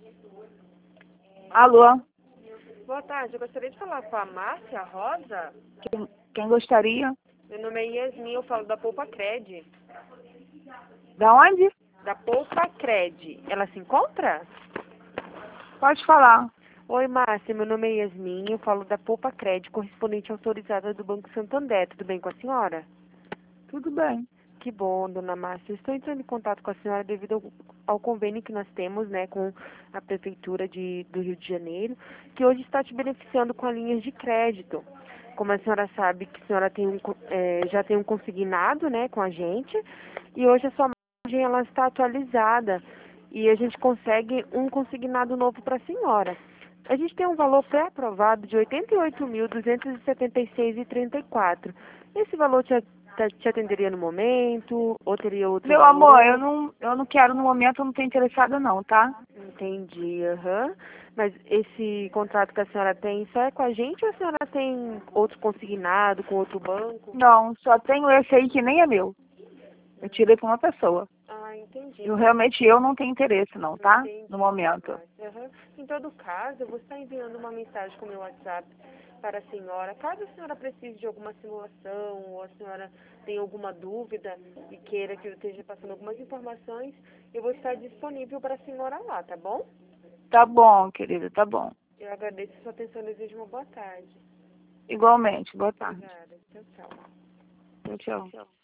Alô? Boa tarde, eu gostaria de falar com a Márcia Rosa. Quem gostaria? Meu nome é Yasmin, eu falo da Poupa Cred. Da onde? Da Poupa Cred. Ela se encontra? Pode falar. Oi, Márcia, meu nome é Yasmin, eu falo da Poupa Cred, correspondente autorizada do Banco Santander. Tudo bem com a senhora? Tudo bem. Que bom, dona Márcia. Eu estou entrando em contato com a senhora devido ao convênio que nós temos, né, com a Prefeitura do Rio de Janeiro, que hoje está te beneficiando com as linhas de crédito. Como a senhora sabe que a senhora tem já tem um consignado, né, com a gente, e hoje a sua margem ela está atualizada e a gente consegue um consignado novo para a senhora. A gente tem um valor pré-aprovado de R$ 88.276,34. Esse valor te atenderia no momento ou teria outro Meu valor? amor, eu não quero no momento, eu não tô interessada não, tá? Entendi, aham. Mas esse contrato que a senhora tem só é com a gente ou a senhora tem outro consignado com outro banco? Não, só tenho esse aí que nem é meu. Eu tirei com uma pessoa. Ah, entendi. Eu não tenho interesse não, tá? Entendi. No momento. Aham. Em todo caso, eu vou estar enviando uma mensagem com o meu WhatsApp para a senhora. Caso a senhora precise de alguma simulação ou a senhora tenha alguma dúvida e queira que eu esteja passando algumas informações, eu vou estar disponível para a senhora lá, tá bom? Tá bom, querida, tá bom. Eu agradeço a sua atenção e desejo uma boa tarde. Igualmente, boa tarde. Obrigada. Tchau, tchau. Tchau, tchau.